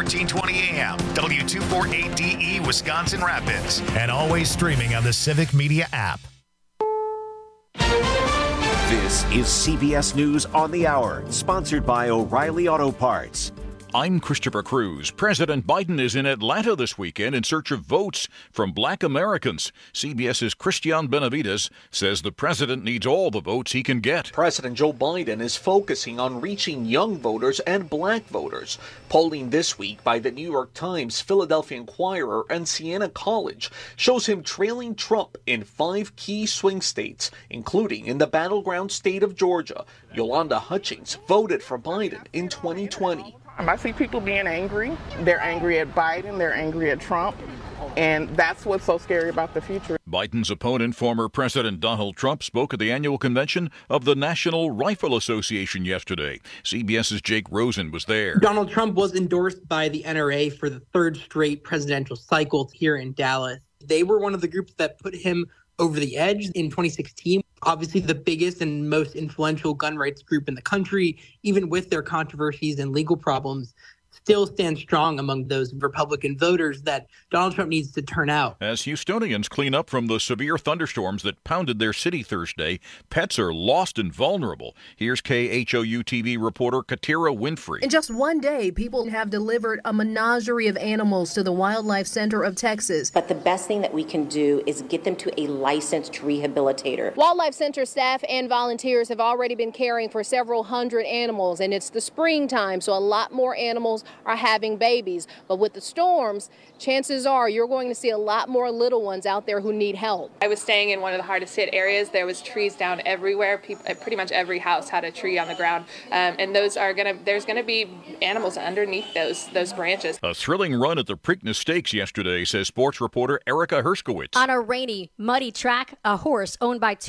1420 AM, W248DE, Wisconsin Rapids, and always streaming on the Civic Media app. This is CBS News on the Hour, sponsored by O'Reilly Auto Parts. I'm Christopher Cruz. President Biden is in Atlanta this weekend in search of votes from Black Americans. CBS's Christian Benavides says the president needs all the votes he can get. President Joe Biden is focusing on reaching young voters and Black voters. Polling this week by the New York Times, Philadelphia Inquirer, and Siena College shows him trailing Trump in 5 key swing states, including in the battleground state of Georgia. Yolanda Hutchings voted for Biden in 2020. I see people being angry. They're angry at Biden. They're angry at Trump. And that's what's so scary about the future. Biden's opponent, former President Donald Trump, spoke at the annual convention of the National Rifle Association yesterday. CBS's Jake Rosen was there. Donald Trump was endorsed by the NRA for the 3rd straight presidential cycle here in Dallas. They were one of the groups that put him over the edge in 2016. Obviously the biggest and most influential gun rights group in the country, even with their controversies and legal problems, still stands strong among those Republican voters that Donald Trump needs to turn out. As Houstonians clean up from the severe thunderstorms that pounded their city Thursday, pets are lost and vulnerable. Here's KHOU-TV reporter Katira Winfrey. In just one day, people have delivered a menagerie of animals to the Wildlife Center of Texas. But the best thing that we can do is get them to a licensed rehabilitator. Wildlife Center staff and volunteers have already been caring for several hundred animals, and it's the springtime, so a lot more animals are having babies. But with the storms, chances are you're going to see a lot more little ones out there who need help. I was staying in one of the hardest hit areas. There was trees down everywhere. Pretty much every house had a tree on the ground. And there's going to be animals underneath those branches. A thrilling run at the Preakness Stakes yesterday, says sports reporter Erica Herskowitz. On a rainy, muddy track, a horse owned by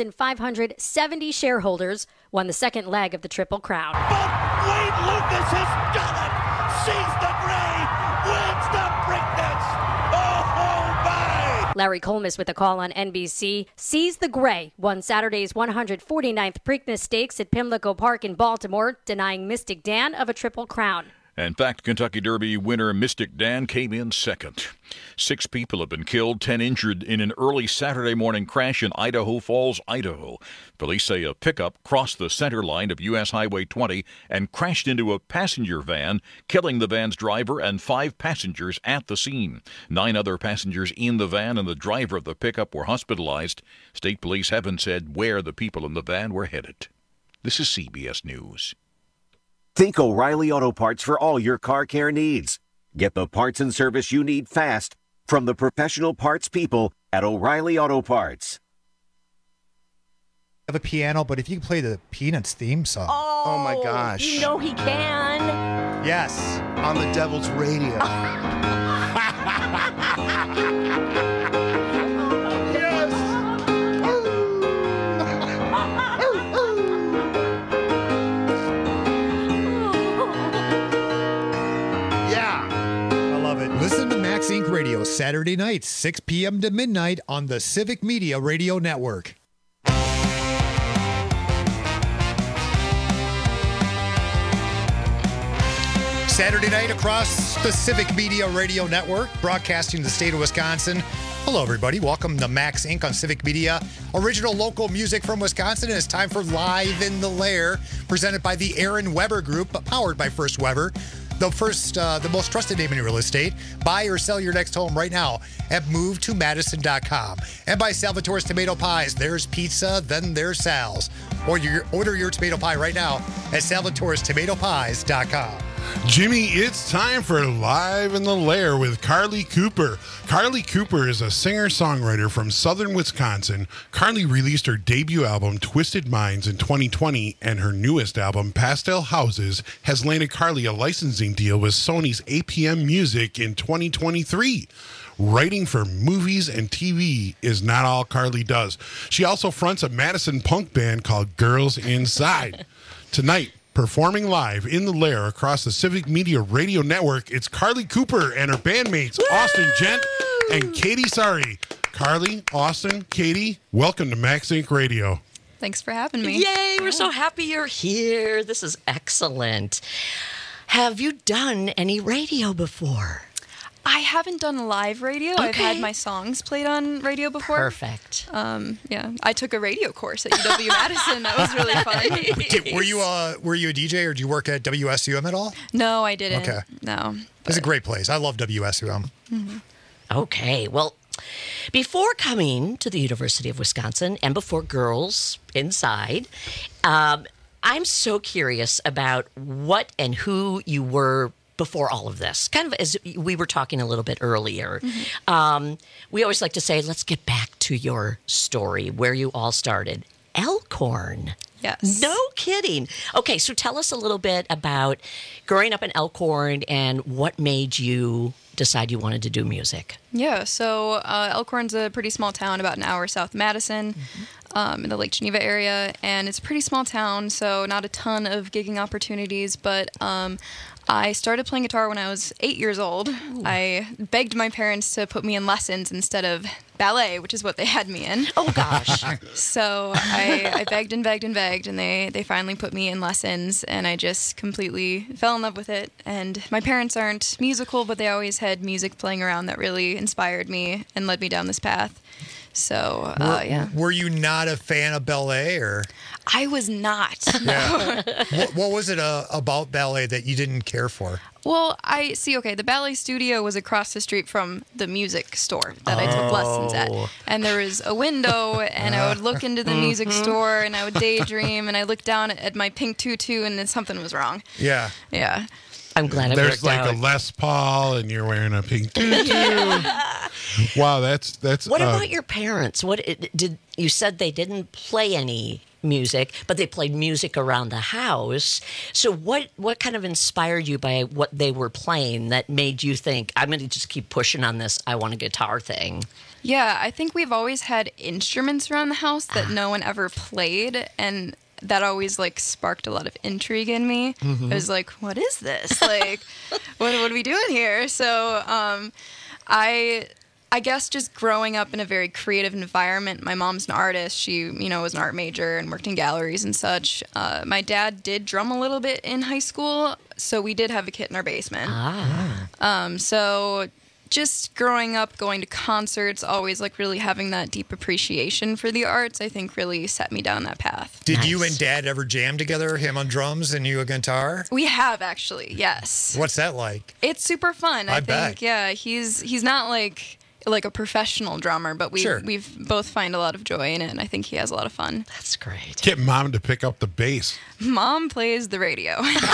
2,570 shareholders won the second leg of the Triple Crown. But Wade Lucas has done it! She's the Gray, wins the Preakness! Oh, my! Larry Colmus with a call on NBC. Seize the Gray won Saturday's 149th Preakness Stakes at Pimlico Park in Baltimore, denying Mystic Dan of a Triple Crown. In fact, Kentucky Derby winner Mystic Dan came in second. 6 people have been killed, 10 injured in an early Saturday morning crash in Idaho Falls, Idaho. Police say a pickup crossed the center line of U.S. Highway 20 and crashed into a passenger van, killing the van's driver and 5 passengers at the scene. 9 other passengers in the van and the driver of the pickup were hospitalized. State police haven't said where the people in the van were headed. This is CBS News. Think O'Reilly Auto Parts for all your car care needs. Get the parts and service you need fast from the professional parts people at O'Reilly Auto Parts. I have a piano, but if you can play the Peanuts theme song. Oh my gosh. You know he can. Yes. On the Devil's Radio. Listen to Max Inc. Radio Saturday nights, 6 p.m. to midnight on the Civic Media Radio Network. Saturday night across the Civic Media Radio Network, broadcasting the state of Wisconsin. Hello, everybody. Welcome to Max Inc. on Civic Media. Original local music from Wisconsin. It's time for Live in the Lair, presented by the Aaron Weber Group, powered by First Weber. The most trusted name in real estate. Buy or sell your next home right now at movetomadison.com. And by Salvatore's Tomato Pies. There's pizza, then there's Sal's. Order your tomato pie right now at salvatorestomatopies.com. Jimmy, it's time for Live in the Lair with Carly Cooper. Carly Cooper is a singer-songwriter from southern Wisconsin. Carly released her debut album, Twisted Minds, in 2020, and her newest album, Pastel Houses, has landed Carly a licensing deal with Sony's APM Music in 2023. Writing for movies and TV is not all Carly does. She also fronts a Madison punk band called Girls Inside. Tonight, performing live in the Lair across the Civic Media Radio Network, it's Carly Cooper and her bandmates, Austin Gent and Katie Sari. Carly, Austin, Katie, welcome to Max Inc. Radio. Thanks for having me. Yay, we're so happy you're here. This is excellent. Have you done any radio before? I haven't done live radio. Okay. I've had my songs played on radio before. Perfect. Yeah, I took a radio course at UW-Madison. That was really fun. Were you a DJ or did you work at WSUM at all? No, I didn't. Okay. No. It's a great place. I love WSUM. Mm-hmm. Okay, well, before coming to the University of Wisconsin and before Girls Inside, I'm so curious about what and who you were before all of this. Kind of as we were talking a little bit earlier. Mm-hmm. We always like to say, let's get back to your story, where you all started. Elkhorn. Yes. No kidding. Okay, so tell us a little bit about growing up in Elkhorn and what made you decide you wanted to do music. Yeah, so Elkhorn's a pretty small town, about an hour south of Madison, in the Lake Geneva area, and it's a pretty small town, so not a ton of gigging opportunities, but I started playing guitar when I was 8 years old. Ooh. I begged my parents to put me in lessons instead of ballet, which is what they had me in. Oh, gosh. So I begged and begged and begged, and they finally put me in lessons, and I just completely fell in love with it. And my parents aren't musical, but they always had music playing around that really inspired me and led me down this path. So, yeah. Were you not a fan of ballet, or? I was not. Yeah. What was it about ballet that you didn't care for? Well, the ballet studio was across the street from the music store that I took lessons at. And there was a window, and I would look into the music store, and I would daydream, and I looked down at my pink tutu, and then something was wrong. Yeah. Yeah. I'm glad There's like a Les Paul, and you're wearing a pink tutu. Wow, that's. What about your parents? You said they didn't play any music, but they played music around the house. So what kind of inspired you by what they were playing that made you think, I'm going to just keep pushing on this, I want a guitar thing? Yeah, I think we've always had instruments around the house that no one ever played, and that always sparked a lot of intrigue in me. Mm-hmm. I was like, what is this? What are we doing here? So I guess just growing up in a very creative environment. My mom's an artist. She, was an art major and worked in galleries and such. My dad did drum a little bit in high school, so we did have a kit in our basement. So just growing up, going to concerts, always really having that deep appreciation for the arts, I think really set me down that path. Did you and Dad ever jam together, him on drums and you a guitar? We have, actually, yes. What's that like? It's super fun. I bet. think, yeah, he's not like a professional drummer, but we've both find a lot of joy in it, and I think he has a lot of fun. That's great. Get Mom to pick up the bass. Mom plays the radio.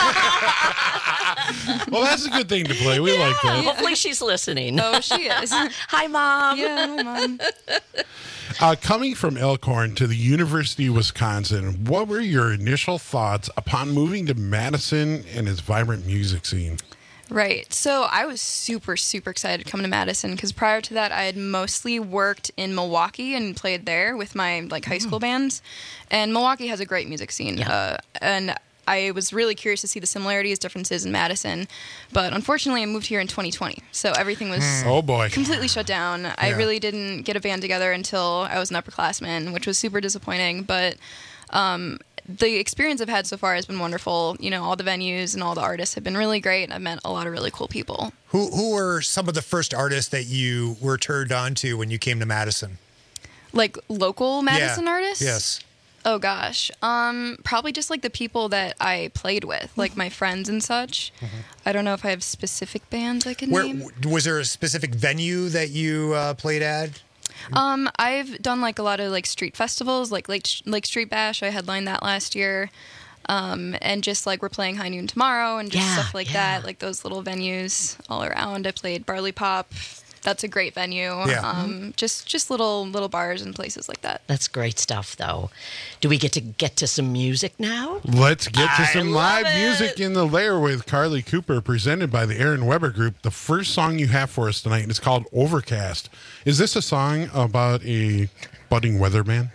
Well, that's a good thing to play. We like that. Hopefully she's listening. Oh, she is. Hi, Mom. Yeah, hi, Mom. Coming from Elkhorn to the University of Wisconsin, what were your initial thoughts upon moving to Madison and its vibrant music scene? Right. So I was super, super excited to come to Madison because prior to that, I had mostly worked in Milwaukee and played there with my high school bands. And Milwaukee has a great music scene. Yeah. And I was really curious to see the similarities, differences in Madison. But unfortunately, I moved here in 2020. So everything was completely shut down. Yeah. I really didn't get a band together until I was an upperclassman, which was super disappointing. But the experience I've had so far has been wonderful. All the venues and all the artists have been really great. I've met a lot of really cool people. Who were some of the first artists that you were turned on to when you came to Madison? Like local Madison artists? Yes. Oh gosh. Probably just the people that I played with, like my friends and such. Mm-hmm. I don't know if I have specific bands I can name. Was there a specific venue that you played at? I've done a lot of street festivals, like Lake Street Bash. I headlined that last year. And just we're playing High Noon tomorrow and just stuff like that, those little venues all around. I played Barley Pop. That's a great venue. Yeah. Just little bars and places like that. That's great stuff, though. Do we get to some music now? Let's get to some live music in the lair with Carly Cooper, presented by the Aaron Weber Group. The first song you have for us tonight is called Overcast. Is this a song about a budding weatherman?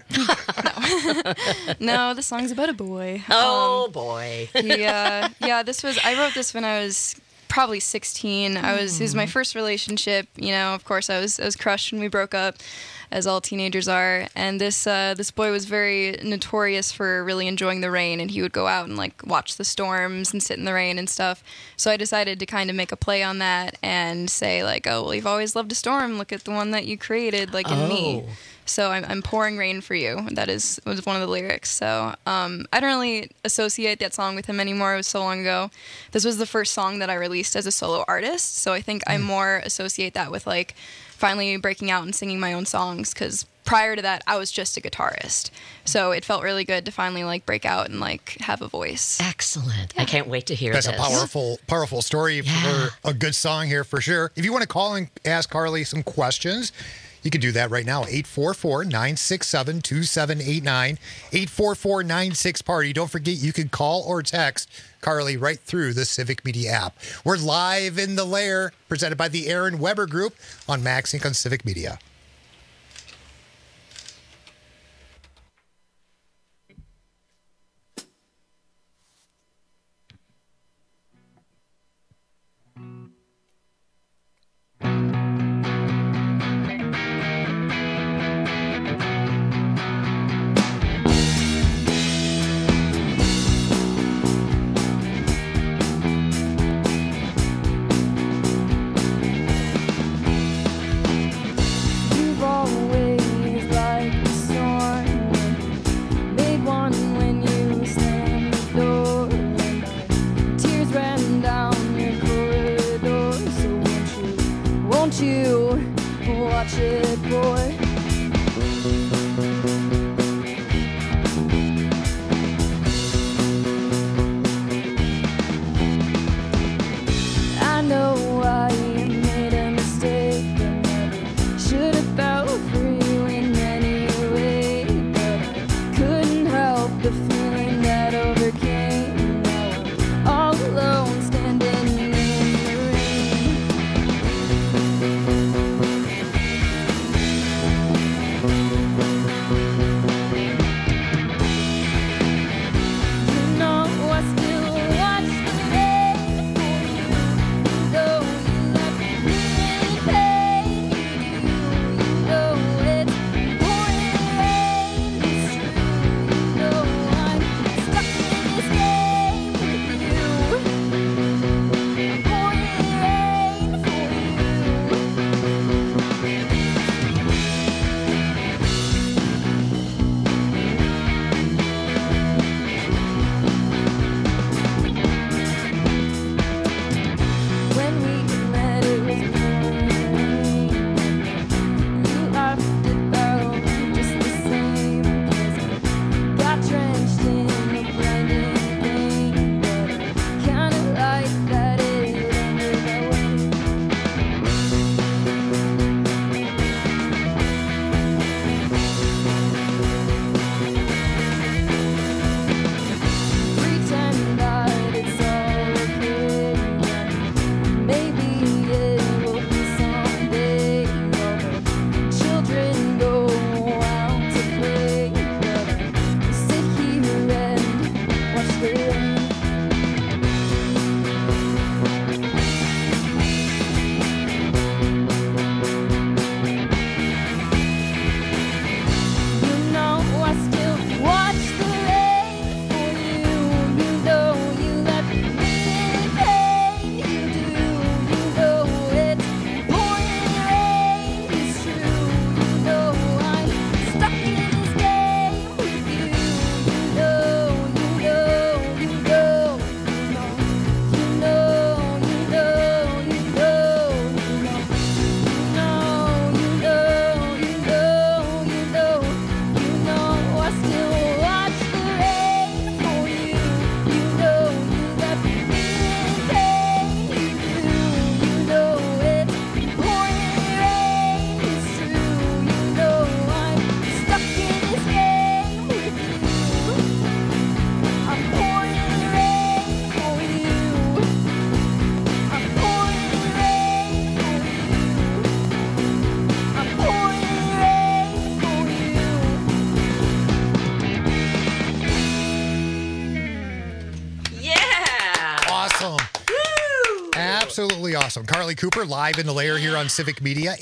No, the song's about a boy. Oh, boy. I wrote this when I was probably 16. It was my first relationship. Of course, I was crushed when we broke up. as all teenagers are. And this boy was very notorious for really enjoying the rain, and he would go out and like watch the storms and sit in the rain and stuff. So I decided to kind of make a play on that and say like, oh, well, you've always loved a storm. Look at the one that you created, like in me. So I'm pouring rain for you. That was one of the lyrics. So I don't really associate that song with him anymore. It was so long ago. This was the first song that I released as a solo artist. So I think I more associate that with like finally breaking out and singing my own songs, because prior to that I was just a guitarist. So it felt really good to finally like break out and like have a voice. Excellent. I can't wait to hear That's this. a powerful story for a good song here for sure. If you want to call and ask Carly some questions, you can do that right now. 844-967-2789. 844-96-PARTY. Don't forget, you can call or text Carly right through the Civic Media app. We're live in the Lair, presented by the Aaron Weber Group on Max Inc. on Civic Media. Watch it, boy. I know I made a mistake, but never should have felt for you in any way. But I couldn't help the feeling that overcame. Now I'm all alone, standing in the rain. Awesome. Carly Cooper live in the lair here on Civic Media.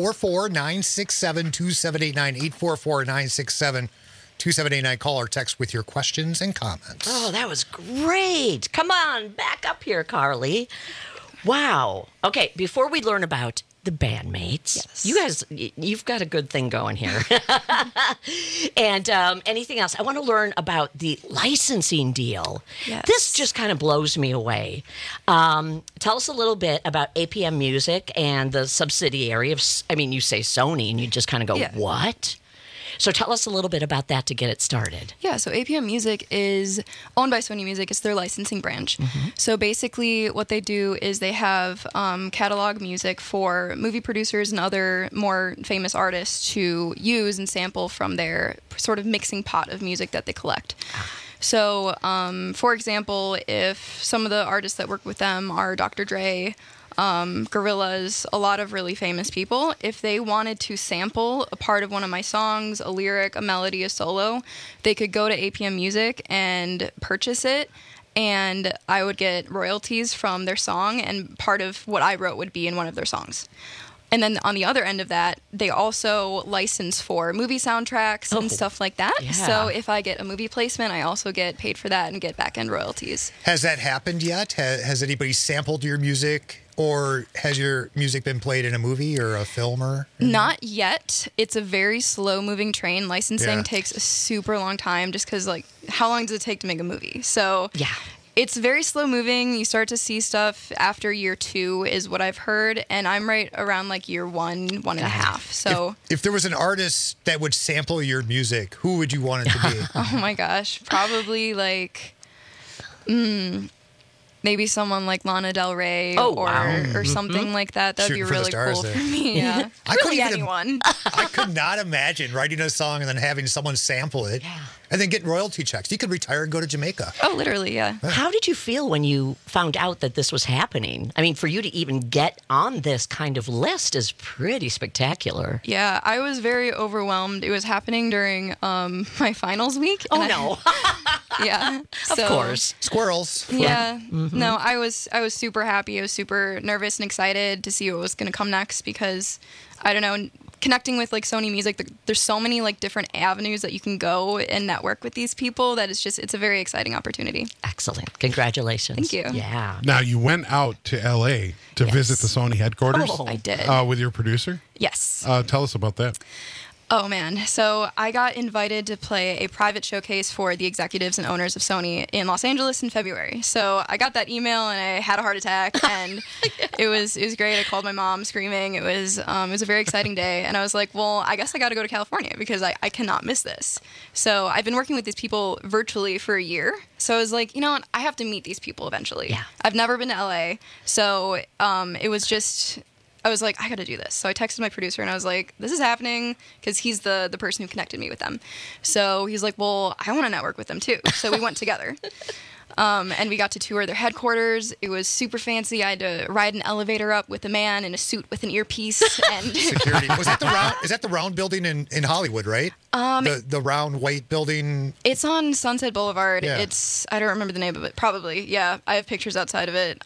844-967-2789. 844-967-2789. Call or text with your questions and comments. Oh, that was great. Come on, back up here, Carly. Wow. Okay, before we learn about the bandmates, you guys, you've got a good thing going here. And anything else? I want to learn about the licensing deal. Yes. This just kind of blows me away. Tell us a little bit about APM Music and the subsidiary of, I mean, you say Sony and you just kind of go, what? So tell us a little bit about that to get it started. Yeah, so APM Music is owned by Sony Music. It's their licensing branch. So basically what they do is they have catalog music for movie producers and other more famous artists to use and sample from their sort of mixing pot of music that they collect. So, for example, if some of the artists that work with them are Dr. Dre, Gorillaz, a lot of really famous people, if they wanted to sample a part of one of my songs, a lyric, a melody, a solo, they could go to APM Music and purchase it, and I would get royalties from their song, and part of what I wrote would be in one of their songs. And then on the other end of that, they also license for movie soundtracks and stuff like that. Yeah. So if I get a movie placement, I also get paid for that and get back-end royalties. Has that happened yet? Has anybody sampled your music, or has your music been played in a movie or a film? Or Not yet. It's a very slow-moving train. Licensing Yeah. takes a super long time just because, like, how long does it take to make a movie? So it's very slow-moving. You start to see stuff after year 2 is what I've heard, and I'm right around, like, year 1, 1.5. So if there was an artist that would sample your music, who would you want it to be? oh my gosh, probably, like, maybe someone like Lana Del Rey or something like that. That'd be Shooting for the really stars cool there. for me. Yeah, really anyone. I could not imagine writing a song and then having someone sample it and then getting royalty checks. You could retire and go to Jamaica. Oh, literally, yeah. How did you feel when you found out that this was happening? I mean, for you to even get on this kind of list is pretty spectacular. Yeah, I was very overwhelmed. It was happening during my finals week. Oh, and no. Yeah. Of course. Squirrels. Yeah. Mhm. No, I was super happy. I was super nervous and excited to see what was going to come next because, I don't know, connecting with, like, Sony Music, there's so many, like, different avenues that you can go and network with these people that it's a very exciting opportunity. Excellent. Congratulations. Thank you. Yeah. Now, you went out to L.A. to visit the Sony headquarters. Oh, I did. With your producer? Yes. Tell us about that. Oh, man. So I got invited to play a private showcase for the executives and owners of Sony in Los Angeles in February. So I got that email and I had a heart attack, and it was great. I called my mom screaming. It was a very exciting day. And I was like, well, I guess I got to go to California because I cannot miss this. So I've been working with these people virtually for a year. So I was like, you know what? I have to meet these people eventually. Yeah. I've never been to LA. So it was just... I was like, I got to do this. So I texted my producer and I was like, this is happening, because he's the person who connected me with them. So he's like, well, I want to network with them too. So we went together. And we got to tour their headquarters. It was super fancy. I had to ride an elevator up with a man in a suit with an earpiece. And Security. Was that the round? Is that the round building in Hollywood, right? The round white building. It's on Sunset Boulevard. Yeah. I don't remember the name of it. Probably. Yeah. I have pictures outside of it.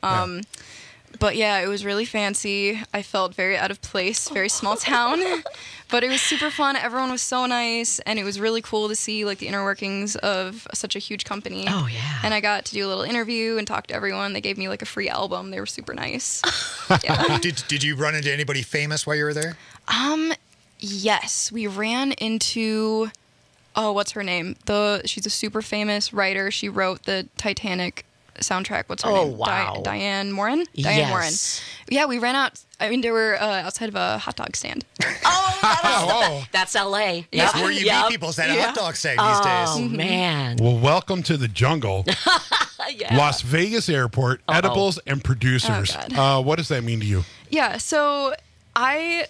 But yeah, it was really fancy. I felt very out of place, very small town. But it was super fun. Everyone was so nice, and it was really cool to see, like, the inner workings of such a huge company. Oh, yeah. And I got to do a little interview and talk to everyone. They gave me, like, a free album. They were super nice. Did you run into anybody famous while you were there? Yes, we ran into, what's her name? She's a super famous writer. She wrote the Titanic soundtrack. What's her name? Wow. Diane Morin? Yes. Diane Morin. Yeah, we ran out. I mean, they were outside of a hot dog stand. That's L.A. That's where you meet people, is at a hot dog stand these days. Oh, man. Well, welcome to the jungle. Las Vegas Airport, edibles and producers. Oh, God. What does that mean to you? Yeah, so I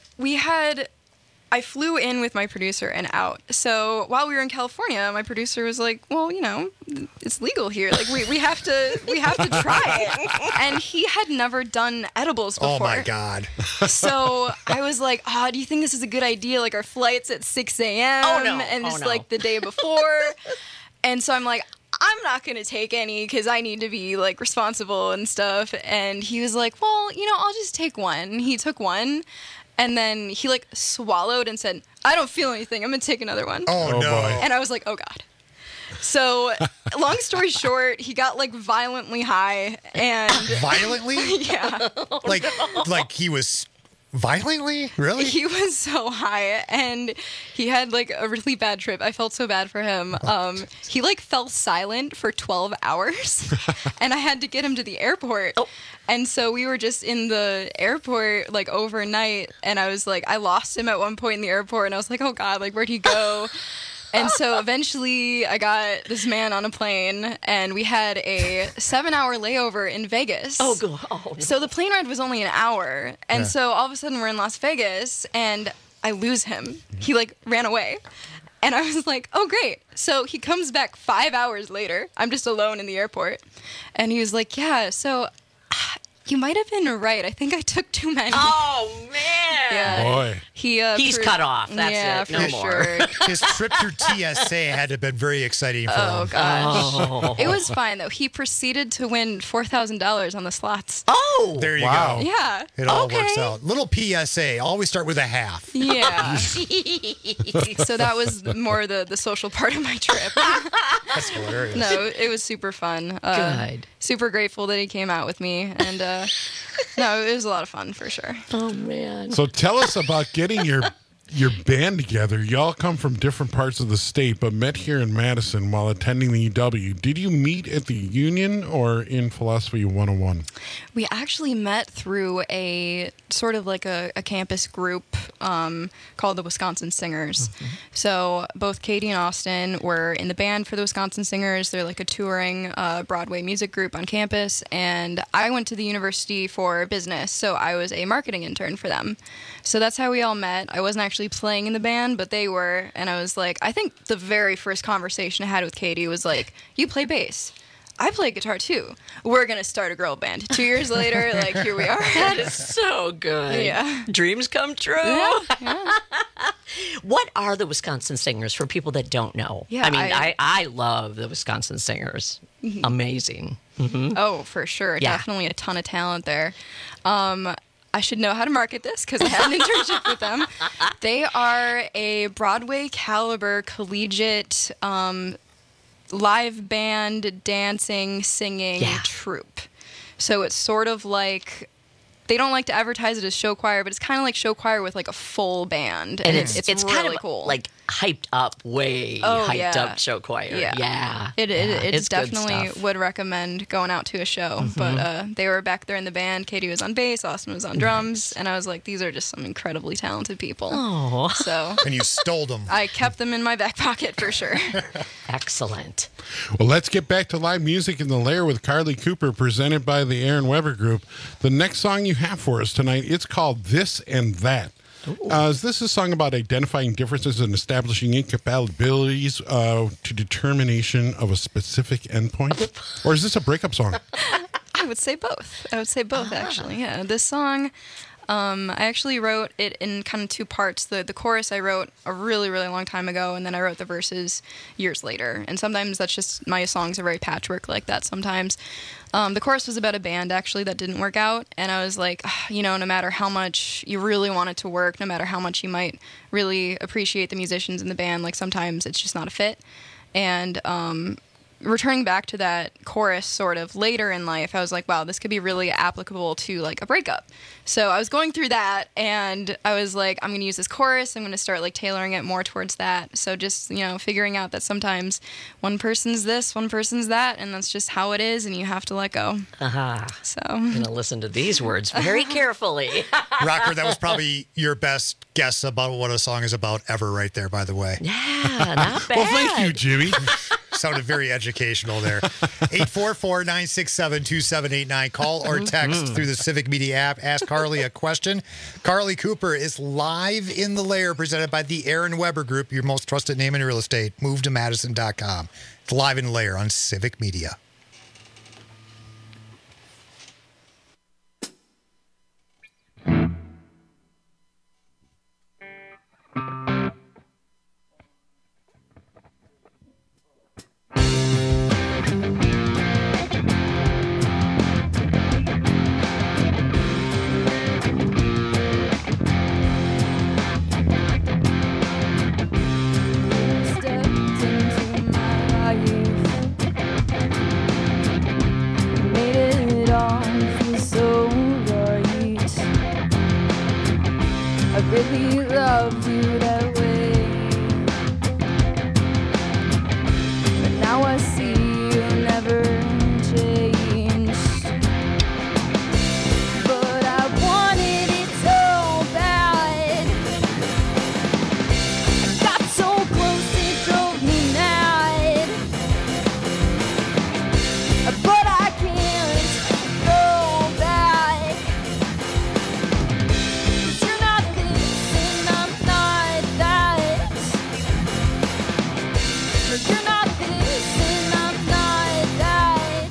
flew in with my producer and out. So while we were in California, my producer was like, well, you know, it's legal here. Like, we have to try it. And he had never done edibles before. Oh, my God. So I was like, do you think this is a good idea? Like, our flight's at 6 a.m. Oh, no. And Oh, it's no. like the day before. And so I'm like, I'm not going to take any because I need to be like responsible and stuff. And he was like, well, I'll just take one. He took one. And then he like swallowed and said, I don't feel anything. I'm going to take another one. Oh, no. Boy. And I was like, oh, God. So long story short, he got like violently high and Violently? Yeah. Like he was violently? Really? He was so high and he had like a really bad trip. I felt so bad for him. He like fell silent for 12 hours and I had to get him to the airport. And so we were just in the airport like overnight and I was like, I lost him at one point in the airport and I was like, oh God, like where'd he go? And so eventually I got this man on a plane and we had a 7-hour layover in Vegas. Oh, God. Oh, no. So the plane ride was only an hour. And so all of a sudden we're in Las Vegas and I lose him. He like ran away. And I was like, oh, great. So he comes back 5 hours later. I'm just alone in the airport. And he was like, yeah, so you might have been right. I think I took too many. Oh, man. Yeah. Boy. He's cut off. That's it. No more. Sure. His trip through TSA had to have been very exciting for him. Oh, gosh. It was fine, though. He proceeded to win $4,000 on the slots. Oh. There you go. Yeah. It all works out. Little PSA. Always start with a half. Yeah. So that was more the social part of my trip. That's hilarious. No, it was super fun. Good. Super grateful that he came out with me. And no, it was a lot of fun for sure. Oh, man. So tell us about getting your band together. Y'all come from different parts of the state, but met here in Madison while attending the UW. Did you meet at the Union or in Philosophy 101? We actually met through a sort of like a campus group called the Wisconsin Singers. Mm-hmm. So both Katie and Austin were in the band for the Wisconsin Singers. They're like a touring Broadway music group on campus. And I went to the university for business, so I was a marketing intern for them. So that's how we all met. I wasn't actually playing in the band, but they were. And I was like, I think the very first conversation I had with Katie was like, you play bass. I play guitar too. We're going to start a girl band. 2 years later, like, here we are. That is so good. Yeah. Dreams come true. Yeah. What are the Wisconsin Singers for people that don't know? Yeah, I mean, I love the Wisconsin Singers. Mm-hmm. Amazing. Mm-hmm. Oh, for sure. Yeah. Definitely a ton of talent there. I should know how to market this because I had an internship with them. They are a Broadway caliber collegiate live band, dancing, singing troupe. So it's sort of like, they don't like to advertise it as show choir, but it's kind of like show choir with like a full band. And it's really kind of cool. Like hyped up, way hyped up show choir. Yeah. It's good definitely stuff. would recommend going out to a show. But they were back there in the band. Katie was on bass, Austin was on drums, and I was like, these are just some incredibly talented people. Oh. So And you stole them. I kept them in my back pocket for sure. Excellent. Well, let's get back to live music in the Lair with Carly Cooper, presented by the Aaron Weber Group. The next song you have for us tonight, it's called This and That. Is this a song about identifying differences and establishing incompatibilities to determination of a specific endpoint? Or is this a breakup song? I would say both. Actually. Yeah. This song, I actually wrote it in kind of two parts. The chorus I wrote a really, really long time ago, and then I wrote the verses years later. And sometimes that's just, my songs are very patchwork like that sometimes. The chorus was about a band, actually, that didn't work out. And I was like, no matter how much you really want it to work, no matter how much you might really appreciate the musicians in the band, like sometimes it's just not a fit. And returning back to that chorus sort of later in life, I was like, wow, this could be really applicable to like a breakup. So I was going through that and I was like, I'm going to use this chorus. I'm going to start like tailoring it more towards that. So just, figuring out that sometimes one person's this, one person's that, and that's just how it is and you have to let go. So I'm going to listen to these words very carefully. Rocker, that was probably your best guess about what a song is about ever right there, by the way. Yeah, not bad. Well, thank you, Jimmy. Sounded very educational there. 844-967-2789. Call or text through the Civic Media app. Ask Carly a question. Carly Cooper is live in the Lair, presented by the Aaron Weber Group, your most trusted name in real estate. Move to Madison.com. It's live in the Lair on Civic Media. really loved you that way. But now I see you never changed. But I wanted it so bad. I got so close it drove me mad. But I can't go back. 'Cause you're not this and I'm not that. No, you're not this and I'm not that.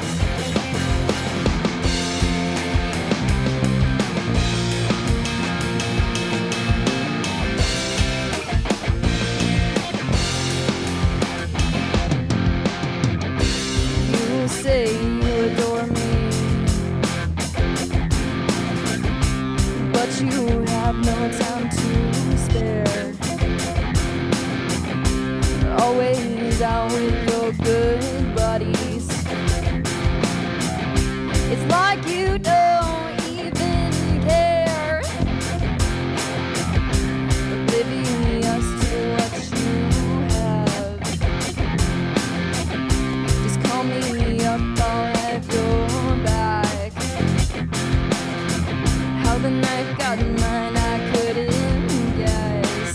You say you adore me, but you have no time to spare. Always out with your good buddies. It's like you don't even care. Oblivious to what you have. Just call me up, I'll have your back. How the night got mine, I couldn't guess.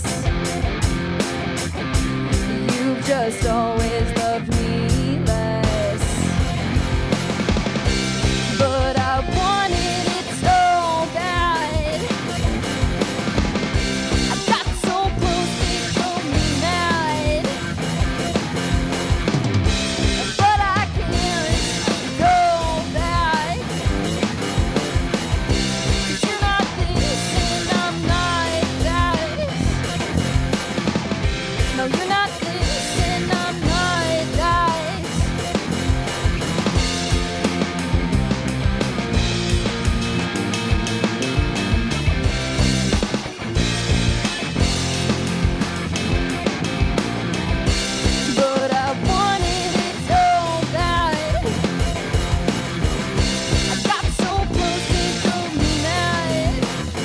You've just always loved me less. But I wanted it so bad. I got so close it drove me mad. But I can't go back. 'Cause you're not this and I'm not that. No, you're not this and I'm not that. But I wanted it so bad. I got so close it drove me mad.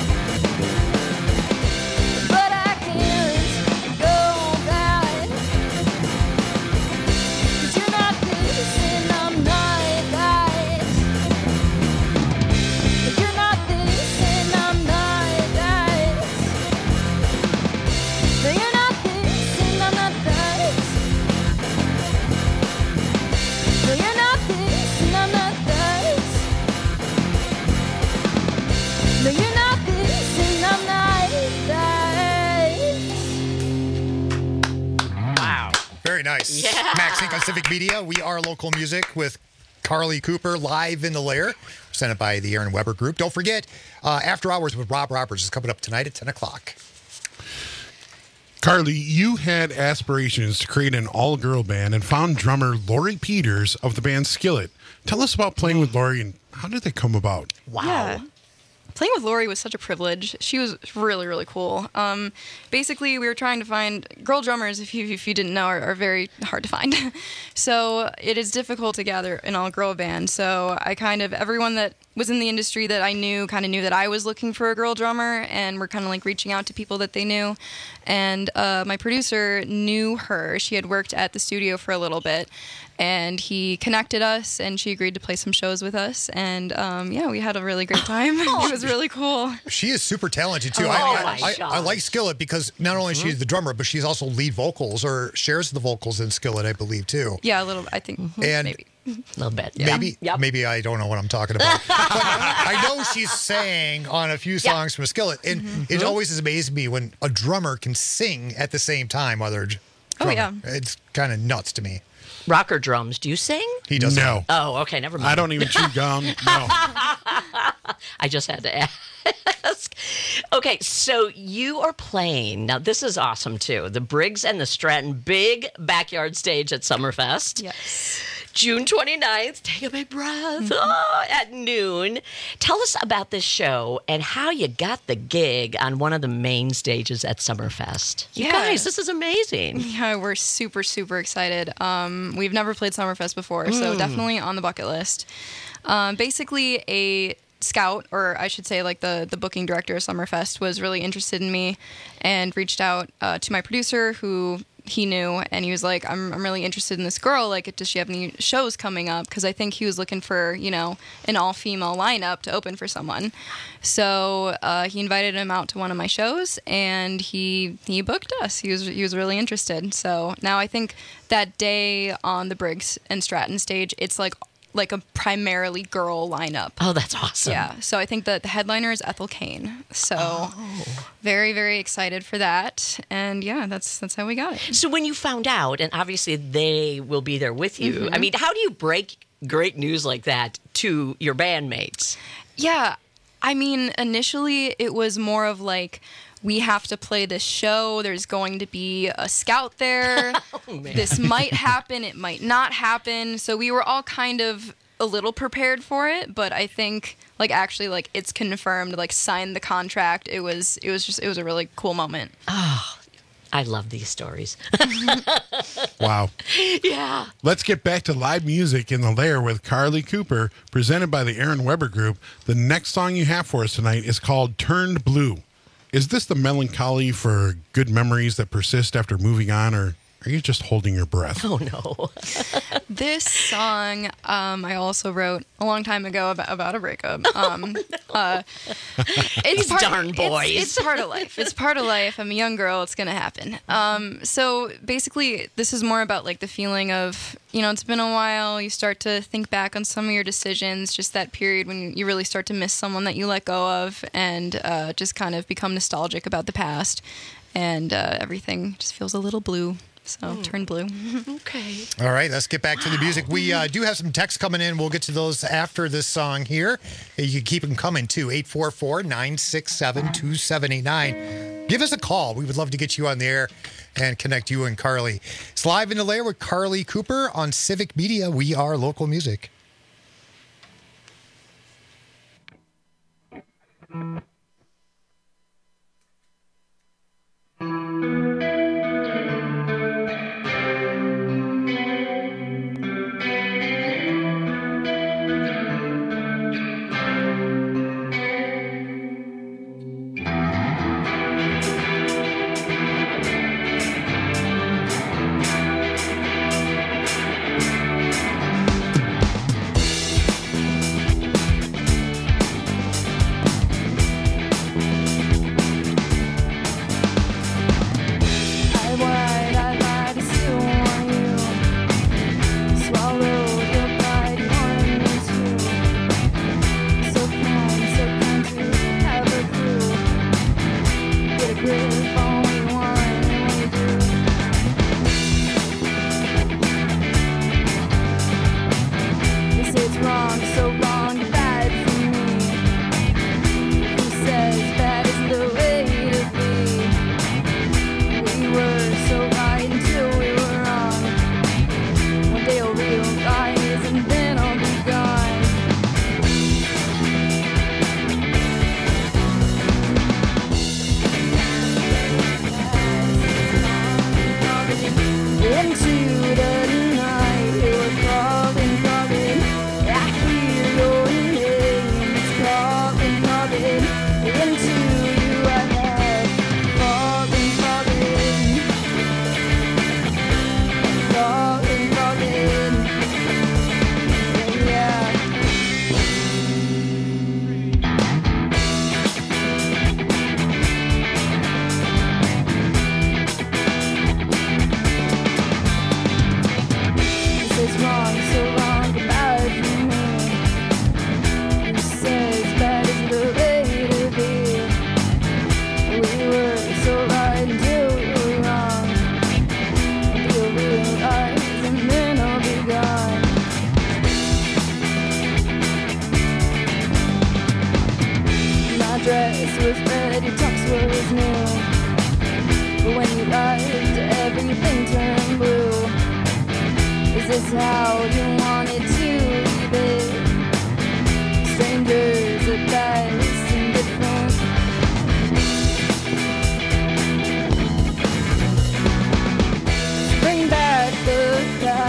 But I can't go back. 'Cause you're not this and I'm not that. You're not this and I'm not that. No, you're not this and I'm not that. No, you're not this and I'm not that. No, you're not this and I'm not that. Wow. Very nice. Yeah. Max Inc. on Civic Media. We are local music with Carly Cooper live in the Lair, presented by the Aaron Weber Group. Don't forget, After Hours with Rob Roberts is coming up tonight at 10 o'clock. Carly, you had aspirations to create an all-girl band and found drummer Lori Peters of the band Skillet. Tell us about playing with Lori and how did that come about? Wow. Yeah. Playing with Lori was such a privilege. She was really, really cool. Basically, we were trying to find girl drummers. If you didn't know, are very hard to find. So it is difficult to gather an all-girl band. So I everyone that was in the industry that I knew kind of knew that I was looking for a girl drummer, and we're kind of like reaching out to people that they knew. And my producer knew her. She had worked at the studio for a little bit, and he connected us, and she agreed to play some shows with us. And yeah, we had a really great time. It was really cool. She is super talented too. Oh, my I gosh. like Skillet because not only she's the drummer, but she's also lead vocals or shares the vocals in Skillet, I believe too. Yeah, a little. I think And maybe. A little bit. Yeah. Maybe I don't know what I'm talking about. But I know she's sang on a few songs from Skillet, and it always has amazed me when a drummer can sing at the same time while they're drumming. yeah. It's kind of nuts to me. Rocker drums. Do you sing? He doesn't. No. Oh, okay. Never mind. I don't even chew gum. No. I just had to ask. Okay, so you are playing. Now, this is awesome, too. The Briggs and the Stratton big backyard stage at Summerfest. Yes. June 29th. Take a big breath. At noon. Tell us about this show and how you got the gig on one of the main stages at Summerfest. You guys, this is amazing. Yeah, we're super, super excited. We've never played Summerfest before, so definitely on the bucket list. Basically, a Scout, or I should say like the booking director of Summerfest, was really interested in me and reached out to my producer, who he knew, and he was like, I'm really interested in this girl. Like, does she have any shows coming up? Because I think he was looking for, you know, an all-female lineup to open for someone. So he invited him out to one of my shows, and he booked us. He was really interested. So now I think that day on the Briggs and Stratton stage, it's like a primarily girl lineup. Oh, that's awesome. Yeah. So I think that the headliner is Ethel Cain. So very, very excited for that. And yeah, that's how we got it. So when you found out, and obviously they will be there with you, I mean, how do you break great news like that to your bandmates? Yeah. I mean, initially it was more of like, we have to play this show. There's going to be a scout there. This might happen. It might not happen. So we were all kind of a little prepared for it. But I think, like, actually, like, it's confirmed. Like, signed the contract. It was a really cool moment. Oh, I love these stories. Wow. Yeah. Let's get back to live music in the Lair with Carly Cooper, presented by the Aaron Weber Group. The next song you have for us tonight is called Turned Blue. Is this the melancholy for good memories that persist after moving on, or are you just holding your breath? Oh, no. This song I also wrote a long time ago about a breakup. It's darn boys. It's part of life. It's part of life. I'm a young girl. It's going to happen. So basically, this is more about like the feeling of, you know, it's been a while. You start to think back on some of your decisions, just that period when you really start to miss someone that you let go of, and just kind of become nostalgic about the past. And everything just feels a little blue. So turn blue. Okay. All right, let's get back to the music. We do have some texts coming in. We'll get to those after this song here. You can keep them coming too. 844-967-2789. Give us a call. We would love to get you on the air and connect you and Carly. It's Live in the Lair with Carly Cooper on Civic Media. We are local music.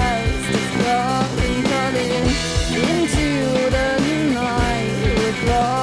Into the night with love.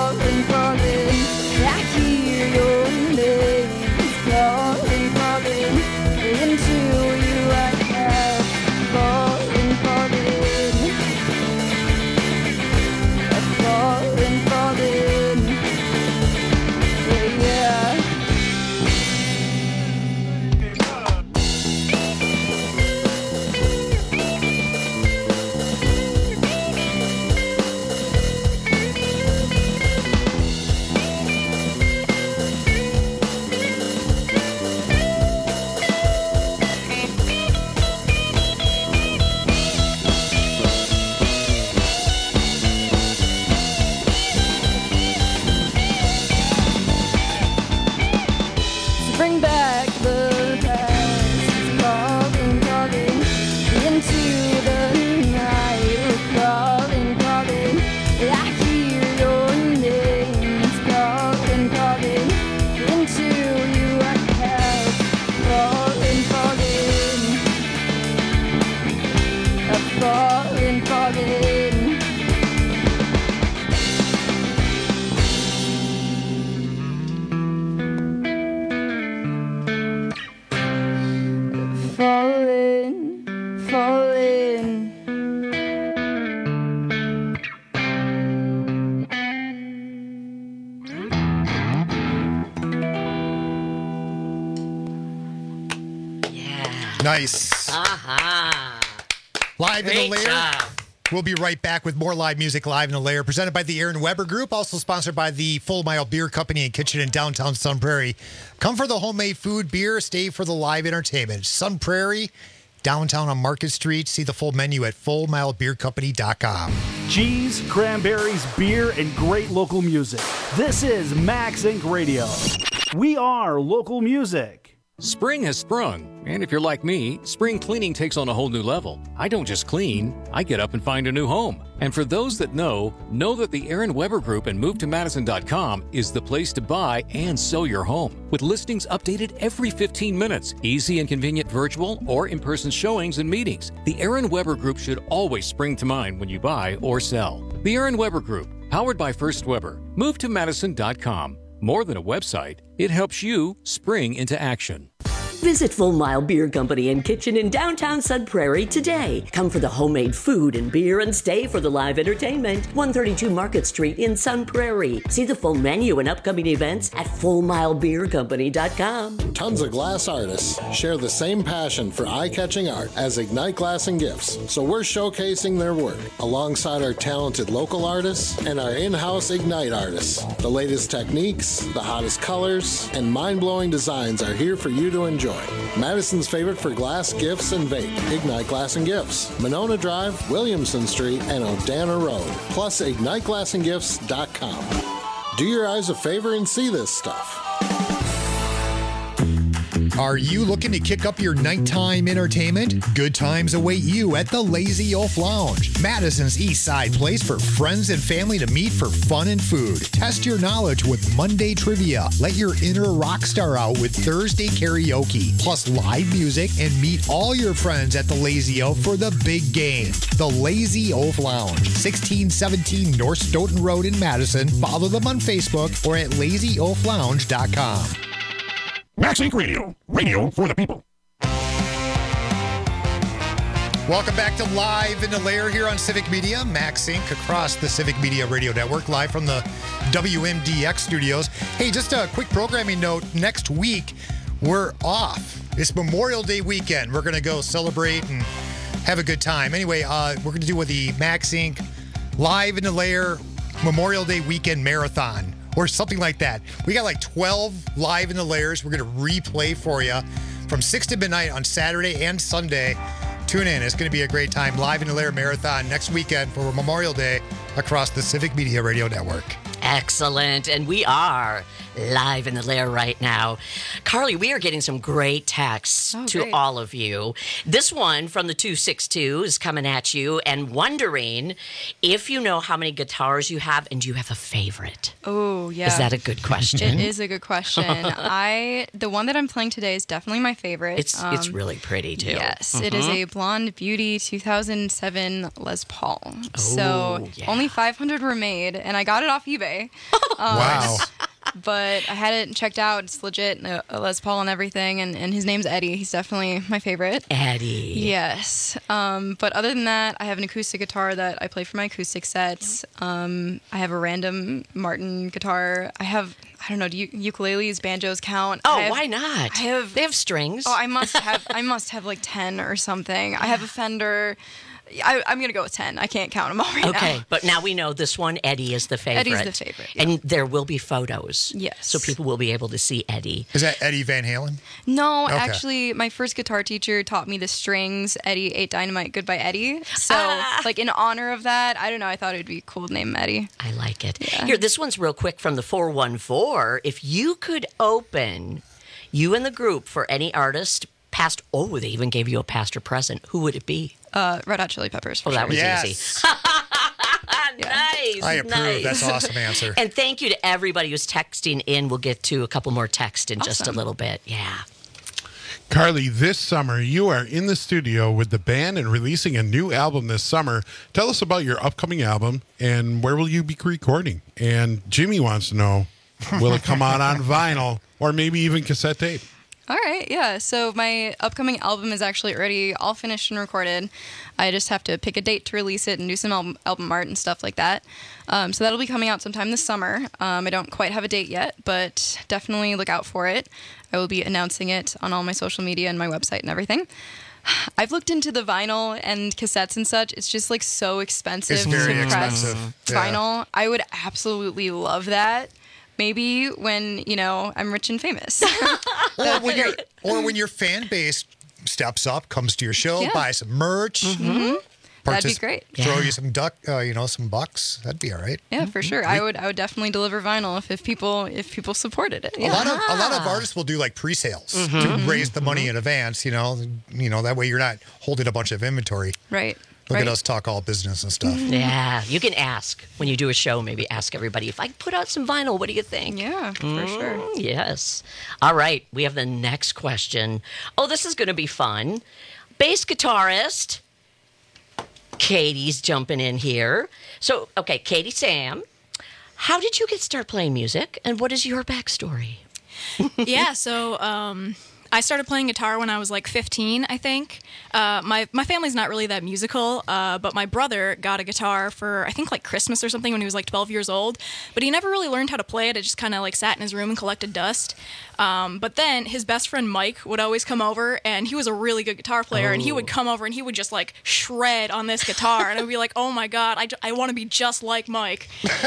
Nice. Live in the Great Lair. job. We'll be right back with more live music live in the Lair, presented by the Aaron Weber Group, also sponsored by the Full Mile Beer Company and Kitchen in downtown Sun Prairie. Come for the homemade food, beer, stay for the live entertainment. Sun Prairie, downtown on Market Street. See the full menu at fullmilebeercompany.com. Cheese, cranberries, beer, and great local music. This is Max Inc. Radio. We are local music. Spring has sprung, and if you're like me, spring cleaning takes on a whole new level. I don't just clean, I get up and find a new home. And for those that know that the Aaron Weber Group and MoveToMadison.com is the place to buy and sell your home. With listings updated every 15 minutes, easy and convenient virtual or in-person showings and meetings. The Aaron Weber Group should always spring to mind when you buy or sell. The Aaron Weber Group, powered by First Weber. MoveToMadison.com. More than a website, it helps you spring into action. Visit Full Mile Beer Company and Kitchen in downtown Sun Prairie today. Come for the homemade food and beer and stay for the live entertainment. 132 Market Street in Sun Prairie. See the full menu and upcoming events at fullmilebeercompany.com. Tons of glass artists share the same passion for eye-catching art as Ignite Glass and Gifts, so we're showcasing their work alongside our talented local artists and our in-house Ignite artists. The latest techniques, the hottest colors, and mind-blowing designs are here for you to enjoy. Madison's favorite for glass, gifts, and vape. Ignite Glass and Gifts. Monona Drive, Williamson Street, and Odana Road. Plus, IgniteGlassandGifts.com. Do your eyes a favor and see this stuff. Are you looking to kick up your nighttime entertainment? Good times await you at the Lazy Oaf Lounge, Madison's East Side place for friends and family to meet for fun and food. Test your knowledge with Monday trivia. Let your inner rock star out with Thursday karaoke, plus live music, and meet all your friends at the Lazy Oaf for the big game. The Lazy Oaf Lounge, 1617 North Stoughton Road in Madison. Follow them on Facebook or at lazyoaflounge.com. Max Inc. Radio. Radio for the people. Welcome back to Live in the Lair here on Civic Media. Max Inc. across the Civic Media Radio Network, live from the WMDX studios. Hey, just a quick programming note. Next week, we're off. It's Memorial Day weekend. We're going to go celebrate and have a good time. Anyway, we're going to do with the Max Inc. Live in the Lair Memorial Day weekend marathon, or something like that. We got like 12 Live in the Lairs we're going to replay for you from 6 to midnight on Saturday and Sunday. Tune in. It's going to be a great time. Live in the Lair marathon next weekend for Memorial Day across the Civic Media Radio Network. Excellent. And we are live in the Lair right now. Carly, we are getting some great texts to all of you. This one from the 262 is coming at you and wondering if you know how many guitars you have and do you have a favorite? Oh, yeah. Is that a good question? It is a good question. The one that I'm playing today is definitely my favorite. It's really pretty too. Yes, it is a Blonde Beauty 2007 Les Paul. So only 500 were made, and I got it off eBay. Wow. But I had it checked out. It's legit, a Les Paul and everything. And his name's Eddie. He's definitely my favorite. Eddie. Yes. But other than that, I have an acoustic guitar that I play for my acoustic sets. I have a random Martin guitar. I don't know, do ukuleles, banjos count? Oh, why not? They have strings. Oh, I must have like 10 or something. I have a Fender. I'm going to go with 10. I can't count them all right now. Okay, but now we know this one, Eddie, is the favorite. Eddie's the favorite, yeah. And there will be photos. Yes. So people will be able to see Eddie. Is that Eddie Van Halen? No, Okay. actually, my first guitar teacher taught me the strings, Eddie Ate Dynamite, Goodbye Eddie. So, like, in honor of that, I don't know, I thought it would be cool to name Eddie. I like it. Yeah. Here, this one's real quick from the 414. If you could open you and the group for any artist, past, they even gave you a past or present, who would it be? Red Hot Chili Peppers. That was Yes. easy. Nice. I approve. Nice. That's an awesome answer. And thank you to everybody who's texting in. We'll get to a couple more texts in just a little bit. Yeah. Carly, this summer you are in the studio with the band and releasing a new album this summer. Tell us about your upcoming album and where will you be recording? And Jimmy wants to know, will it come out on vinyl or maybe even cassette tape? All right, yeah. So my upcoming album is actually already all finished and recorded. I just have to pick a date to release it and do some album art and stuff like that. So that'll be coming out sometime this summer. I don't quite have a date yet, but definitely look out for it. I will be announcing it on all my social media and my website and everything. I've looked into the vinyl and cassettes and such. It's just like so expensive. It's very to press expensive. Yeah. vinyl. I would absolutely love that. Maybe when, I'm rich and famous. Or when your fan base steps up, comes to your show, Yeah. buy some merch. Mm-hmm. That'd be great. Throw you some some bucks. That'd be all right. Yeah, for sure. I would definitely deliver vinyl if people supported it. A lot of artists will do like pre-sales to raise the money in advance. That way you're not holding a bunch of inventory. Right. Look right. at us talk all business and stuff. Yeah, you can ask when you do a show. Maybe ask everybody, if I put out some vinyl, what do you think? Yeah, for sure. Yes. All right, we have the next question. Oh, this is going to be fun. Bass guitarist Katie's jumping in here. So, okay, Katie Sam, how did you get start playing music, and what is your backstory? Yeah, so I started playing guitar when I was like 15, I think. My family's not really that musical, but my brother got a guitar for, I think, like Christmas or something when he was like 12 years old. But he never really learned how to play it. It just kind of like sat in his room and collected dust. But then his best friend Mike would always come over, and he was a really good guitar player, and he would come over and he would just like shred on this guitar, and I would be like, oh my God, I want to be just like Mike.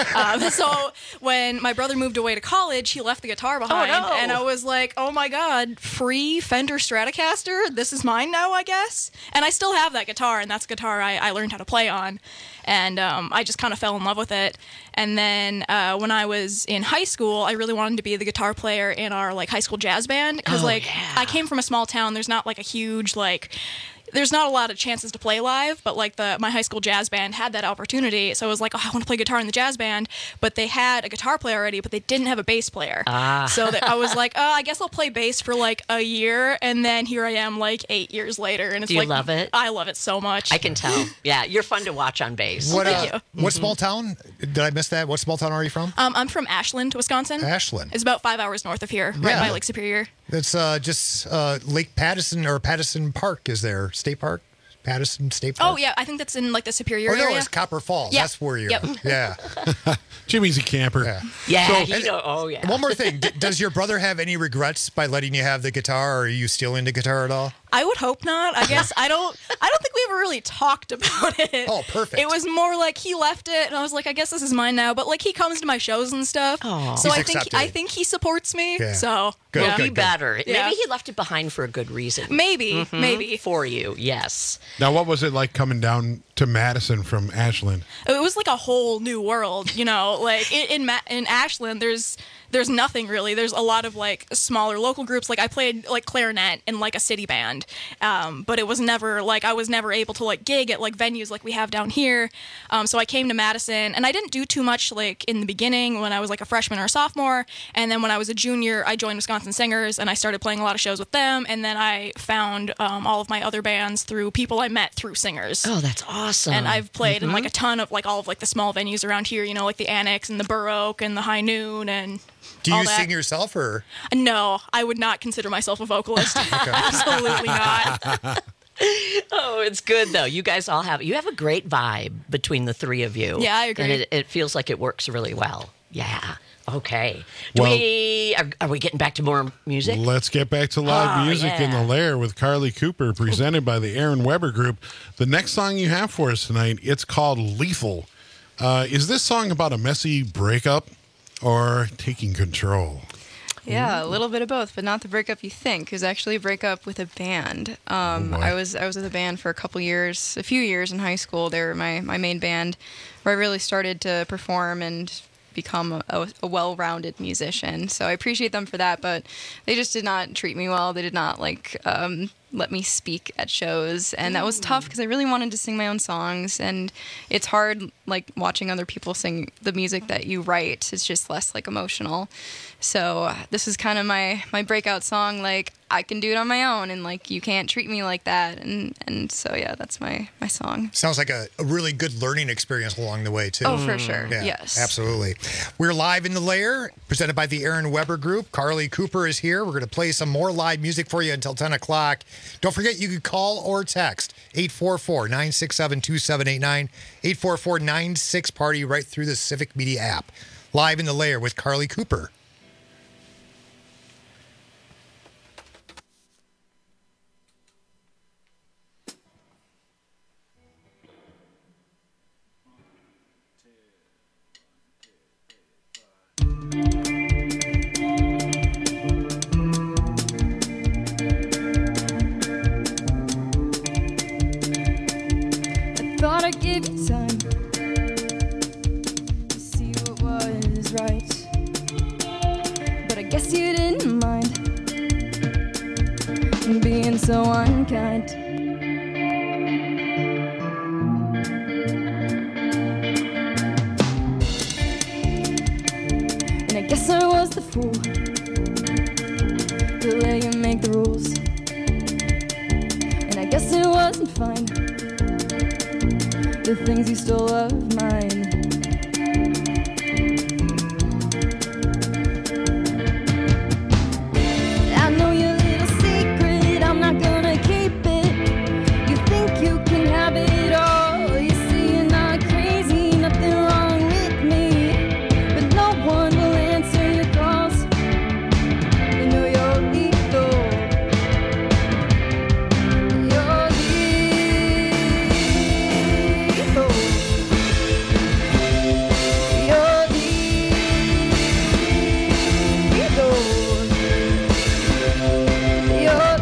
So when my brother moved away to college, he left the guitar behind, and I was like, oh my God, free Fender Stratocaster? This is mine now, I guess? And I still have that guitar, and that's a guitar I learned how to play on. And I just kind of fell in love with it. And then when I was in high school, I really wanted to be the guitar player in our like high school jazz band because I came from a small town. There's not like a huge there's not a lot of chances to play live, but like my high school jazz band had that opportunity. So I was like, oh, I want to play guitar in the jazz band, but they had a guitar player already, but they didn't have a bass player. So I was like, oh, I guess I'll play bass for like a year, and then here I am like 8 years later, and it's Do you love it? I love it so much. I can tell. Yeah, you're fun to watch on bass. Thank you. What small town? Did I miss that? What small town are you from? I'm from Ashland, Wisconsin. Ashland. It's about 5 hours north of here, right by Lake Superior. It's just Lake Pattison or Pattison Park is there. State Park? Pattison State Park? Oh, yeah. I think that's in like the Superior area. area. It's Copper Falls. Yeah. That's where you're. Yep. Yeah. Jimmy's a camper. Yeah. So, one more thing. Does your brother have any regrets by letting you have the guitar, or are you still into guitar at all? I would hope not. I guess I don't think we ever really talked about it. Oh, perfect. It was more like he left it, and I was like, I guess this is mine now. But like he comes to my shows and stuff, so He's I think he supports me. Yeah. So Well, be better. Yeah. Maybe he left it behind for a good reason. Maybe. For you, yes. Now, what was it like coming down to Madison from Ashland? It was like a whole new world, like in Ashland, there's nothing really. There's a lot of like smaller local groups. Like I played like clarinet in like a city band, but it was never like I was never able to like gig at like venues like we have down here. So I came to Madison, and I didn't do too much like in the beginning when I was like a freshman or a sophomore. And then when I was a junior, I joined Wisconsin Singers, and I started playing a lot of shows with them. And then I found all of my other bands through people I met through Singers. Oh, that's awesome. And I've played in like a ton of like all of like the small venues around here, like the Annex and the Burr Oak and the High Noon and Do you all that. sing yourself or? No, I would not consider myself a vocalist. Absolutely not. Oh, it's good though. You guys all have a great vibe between the three of you. Yeah, I agree. And it feels like it works really well. Yeah. Okay. Well- Are we getting back to more music? Let's get back to live music in the Lair with Carly Cooper, presented by the Aaron Weber Group. The next song you have for us tonight, it's called Lethal. Is this song about a messy breakup or taking control? Yeah, a little bit of both, but not the breakup you think. It was actually a breakup with a band. I was with a band for a few years in high school. They were my main band, where I really started to perform and become a well-rounded musician. So I appreciate them for that, but they just did not treat me well. They did not let me speak at shows, and that was tough because I really wanted to sing my own songs, and it's hard like watching other people sing the music that you write. It's just less like emotional. So this is kind of my breakout song. Like, I can do it on my own, and like, you can't treat me like that. And so yeah, that's my song. Sounds like a really good learning experience along the way too. Oh, for sure. Yeah, Yes. absolutely. We're live in the Lair, presented by the Aaron Weber Group. Carly Cooper is here. We're going to play some more live music for you until 10 o'clock. Don't forget, you can call or text 844-967-2789, 844-96-PARTY right through the Civic Media app. Live in the Lair with Carly Cooper. Thought I'd give you time to see what was right, but I guess you didn't mind being so unkind. And I guess I was the fool to let you make the rules, and I guess it wasn't fine, the things you stole of mine. I know your little secret, I'm not gonna keep it. You think you can have it all. You see you're not crazy, nothing wrong with me, but no one will answer your calls. You know you're lethal. You're lethal. You're lethal. You're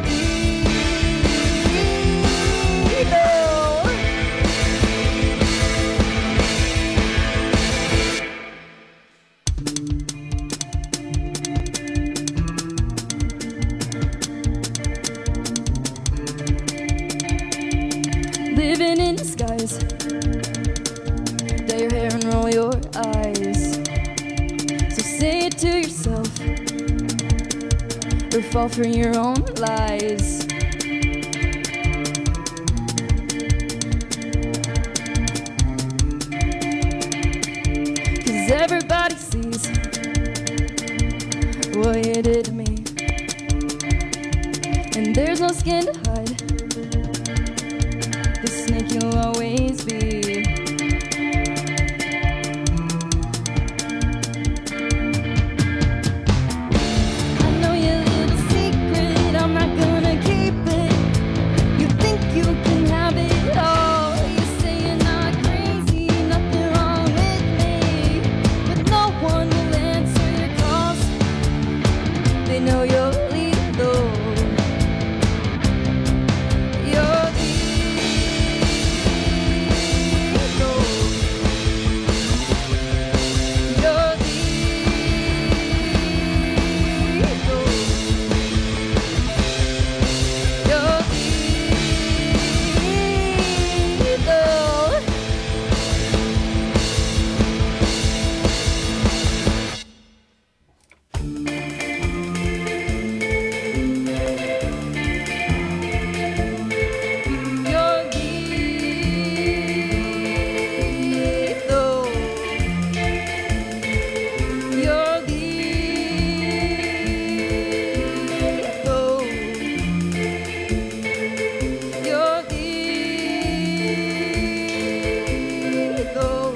living in disguise. Dye your hair and roll your eyes. So say it to yourself, or fall for your own lies. Cause everybody sees what you did to me, and there's no skin to hide. The snake you'll always be. I know your little secret, I'm not gonna keep it. You think you can have it all. You say you're not crazy, nothing wrong with me, but no one will answer your calls. They know you're lethal. You're lethal. You're lethal. You're lethal. You're lethal. You're lethal. You're lethal.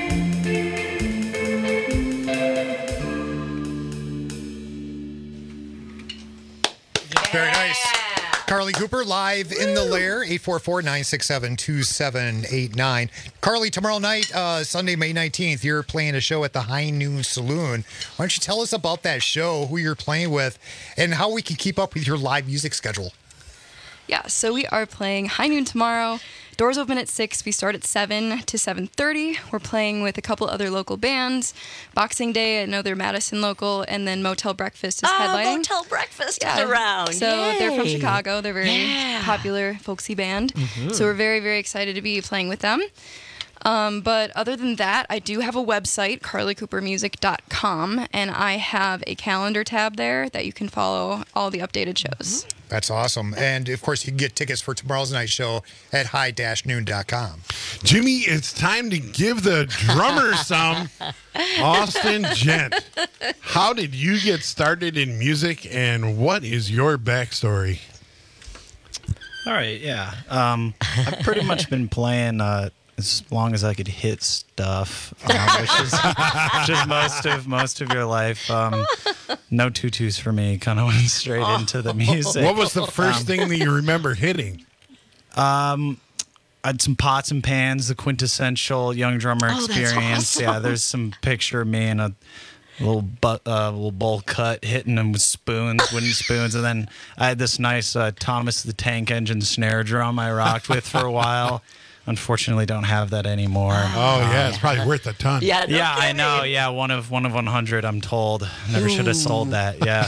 Very nice. Carly Cooper live in the Lair, 844-967-2789. Carly, tomorrow night, Sunday, May 19th, you're playing a show at the High Noon Saloon. Why don't you tell us about that show, who you're playing with, and how we can keep up with your live music schedule? Yeah, so we are playing High Noon tomorrow. Doors open at 6. We start at 7 to 7:30. We're playing with a couple other local bands. Boxing Day, another Madison local, and then Motel Breakfast is headlining. Motel Breakfast is around. So they're from Yay. Chicago. They're very popular, folksy band. So we're very, very excited to be playing with them. But other than that, I do have a website, carlycoopermusic.com, and I have a calendar tab there that you can follow all the updated shows. That's awesome. And, of course, you can get tickets for tomorrow's night show at high-noon.com. Jimmy, it's time to give the drummer some. Austin Gent, how did you get started in music, and what is your backstory? All right, yeah. I've pretty much been playing as long as I could hit stuff, which is most of your life. No tutus for me. Kind of went straight into the music. What was the first thing that you remember hitting? I had some pots and pans, the quintessential young drummer experience. That's awesome. Yeah, there's some picture of me in a little bowl cut hitting them with spoons, wooden spoons, and then I had this nice Thomas the Tank Engine snare drum I rocked with for a while. Unfortunately, don't have that anymore. Oh yeah, it's probably worth a ton. Yeah, I know. Yeah, one of 100. I'm told. Never should have sold that. Yeah.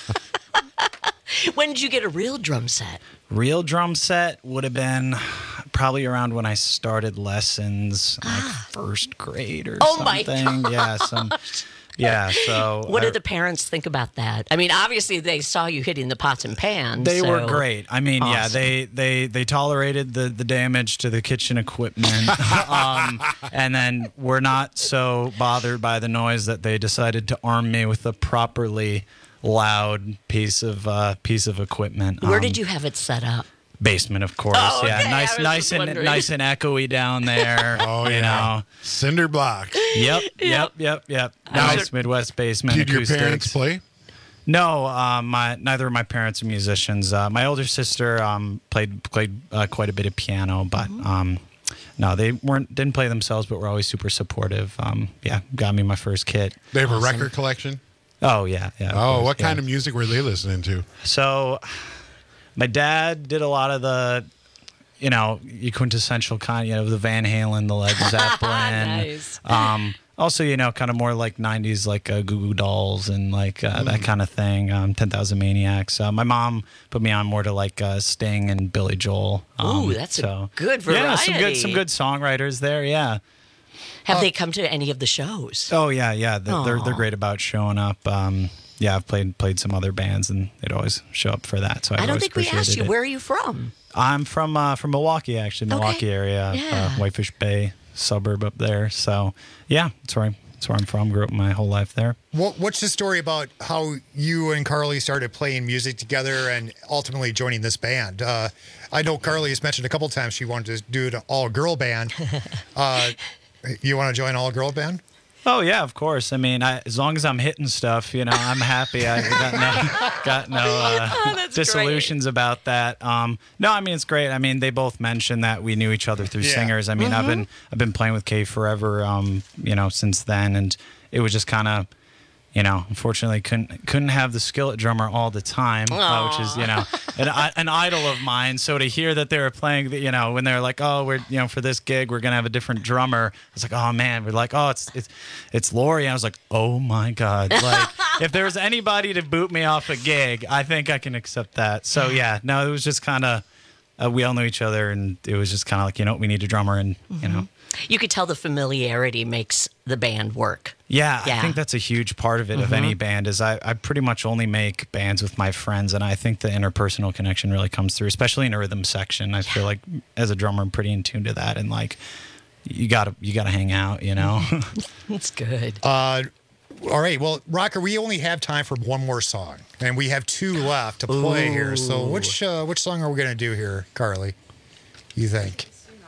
When did you get a real drum set? Real drum set would have been probably around when I started lessons, like first grade or something. My gosh. Yeah, yeah. So what did the parents think about that? I mean, obviously they saw you hitting the pots and pans. They were great. I mean, Awesome. yeah, they tolerated the damage to the kitchen equipment, and then were not so bothered by the noise that they decided to arm me with a properly loud piece of equipment. Where did you have it set up? Basement, of course. Oh, yeah, okay. nice and echoey down there. Oh you know. Cinder blocks. Yep. Nice Midwest basement. Did acoustics. your parents play? No, neither of my parents are musicians. My older sister played quite a bit of piano, but no, they didn't play themselves, but were always super supportive. Got me my first kit. They have a record collection? Oh yeah. Oh, what kind of music were they listening to? So, my dad did a lot of the, your quintessential kind, the Van Halen, the Led Zeppelin. Nice. Also, kind of more like 90s, like Goo Goo Dolls and like that kind of thing. 10,000 Maniacs. My mom put me on more to like Sting and Billy Joel. Ooh, that's a good variety. Yeah, some good songwriters there. Yeah. Have they come to any of the shows? Oh yeah. They're great about showing up. I've played some other bands, and they'd always show up for that. So I don't think we asked you. Where are you from? I'm from Milwaukee, actually, Milwaukee area, Whitefish Bay suburb up there. So yeah, that's where I'm from. Grew up my whole life there. What's the story about how you and Carly started playing music together and ultimately joining this band? I know Carly has mentioned a couple times she wanted to do an all-girl band. You want to join an all-girl band? Oh yeah, of course. I mean, as long as I'm hitting stuff, I'm happy. I got no disillusions about that. No, I mean it's great. I mean, they both mentioned that we knew each other through singers. I mean, I've been playing with Kay forever. Since then, and it was just kind of. Unfortunately couldn't have the skillet drummer all the time, which is, an idol of mine. So to hear that they were playing, when they're like, oh, we're, for this gig, we're going to have a different drummer. It's like, oh man, we're like, oh, it's Lori. I was like, oh my God. Like if there was anybody to boot me off a gig, I think I can accept that. So yeah, no, it was just kind of, we all knew each other, and it was just kind of like, we need a drummer, and, You could tell the familiarity makes the band work. Yeah, I think that's a huge part of it, of any band, is I pretty much only make bands with my friends, and I think the interpersonal connection really comes through, especially in a rhythm section. I feel like as a drummer, I'm pretty in tune to that, and like you gotta hang out, That's good. All right, well, Rocker, we only have time for one more song, and we have two left to play here. So which song are we gonna do here, Carly? You think?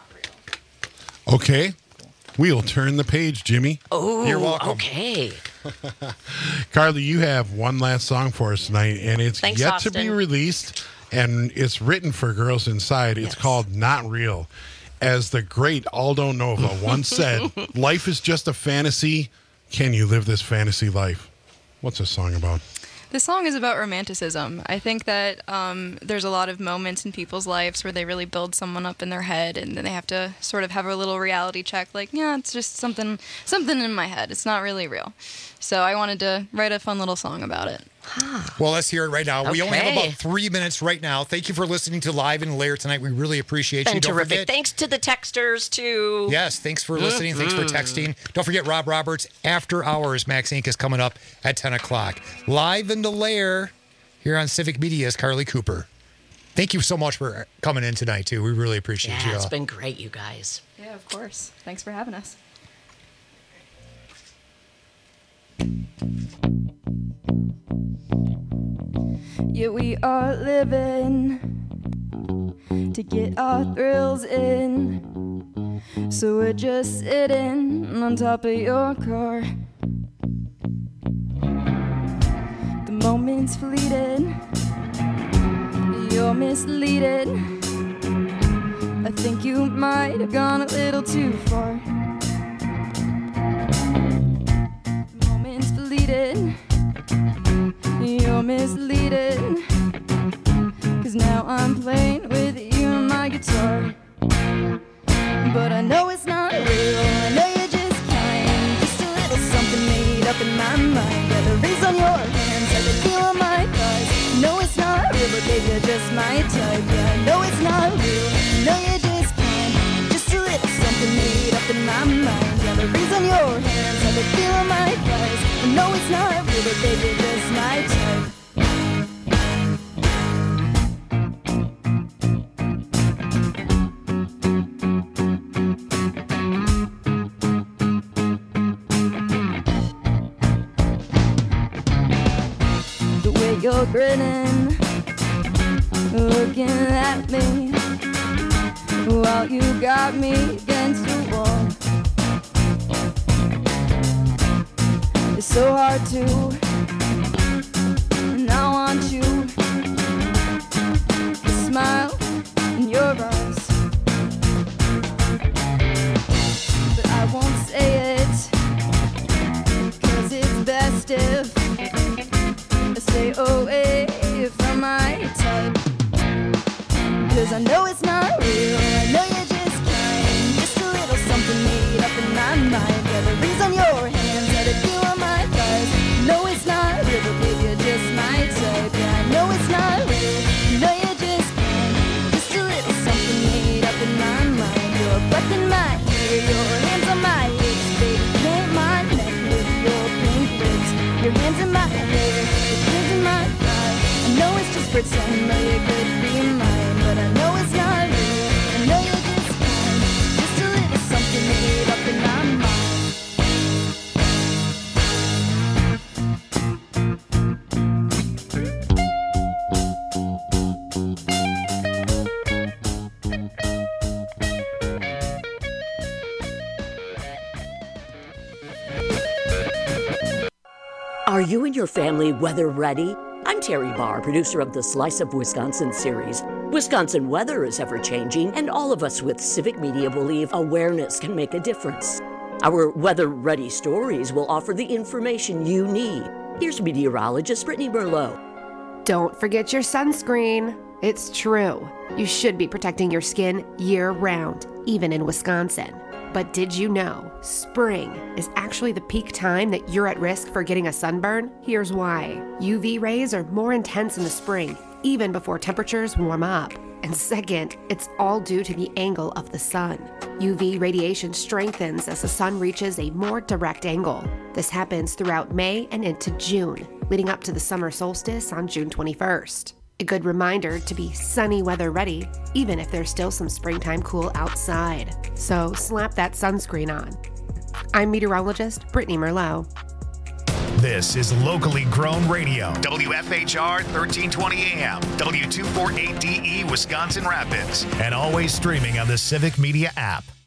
Okay. We'll turn the page, Jimmy. Oh, you're welcome. Okay. Carly, you have one last song for us tonight, and it's Thanks, yet Austin. to be released, and it's written for Girls Inside. It's called Not Real. As the great Aldo Nova once said, life is just a fantasy. Can you live this fantasy life? What's this song about? This song is about romanticism. I think that there's a lot of moments in people's lives where they really build someone up in their head, and then they have to sort of have a little reality check, like, yeah, it's just something in my head. It's not really real. So I wanted to write a fun little song about it. Well, let's hear it right now. We only have Okay. about 3 minutes right now. Thank you for listening to Live in the Lair tonight. We really appreciate you. Been Don't terrific. forget, Thanks to the texters, too. yes, thanks for listening. Thanks for texting. Don't forget Rob Roberts. After Hours, Max Inc. is coming up at 10 o'clock. Live in the Lair here on Civic Media is Carly Cooper. Thank you so much for coming in tonight, too. We really appreciate you. Yeah, it's been great, you guys. Yeah, of course. Thanks for having us. Yeah, we are living to get our thrills in. So we're just sitting on top of your car. The moment's fleeting, you're misleading. I think you might have gone a little too far. The moment's fleeting, you're misleading. 'Cause now I'm playing with you and my guitar. But I know it's not real, I know you're just kind. Just a little something made up in my mind. Yeah, the rings on your hands, I can feel on my thighs. No, it's not real, but baby, you're just my type. Yeah, I know it's not real, I know you're just kind. Just a little something made up in my mind. Yeah, the rings on your hands, I can feel on my thighs. I know it's not real, but baby, you're just my type. You're grinning, looking at me while you got me against the wall. It's so hard to, and I want you to smile in your eyes, but I won't say it, 'cause it's best if stay away from my type. 'Cause I know it's not real, I know you're just kind. Just a little something made up in my mind. Yeah, the rings on your hands, yeah, the feel on my thighs. No, it's not real, but baby, you're just my type. Yeah, I know it's not real, I know you're just kind. Just a little something made up in my mind. Your breath in my hair, your hands on my hips. Baby, paint my neck with your pink lips. Your hands in my hair, I know it's just pretend that you could be mine, but I know it's not real. I know you're just kind, just a little something made up in my Are you and your family weather ready? I'm Terry Barr, producer of the Slice of Wisconsin series. Wisconsin weather is ever-changing, and all of us with Civic Media believe awareness can make a difference. Our weather-ready stories will offer the information you need. Here's meteorologist Brittany Merlot. Don't forget your sunscreen. It's true. You should be protecting your skin year-round, even in Wisconsin. But did you know spring is actually the peak time that you're at risk for getting a sunburn? Here's why. UV rays are more intense in the spring, even before temperatures warm up. And second, it's all due to the angle of the sun. UV radiation strengthens as the sun reaches a more direct angle. This happens throughout May and into June, leading up to the summer solstice on June 21st. A good reminder to be sunny weather ready, even if there's still some springtime cool outside. So slap that sunscreen on. I'm meteorologist Brittany Merlot. This is locally grown radio. WFHR 1320 AM, W248DE, Wisconsin Rapids. And always streaming on the Civic Media app.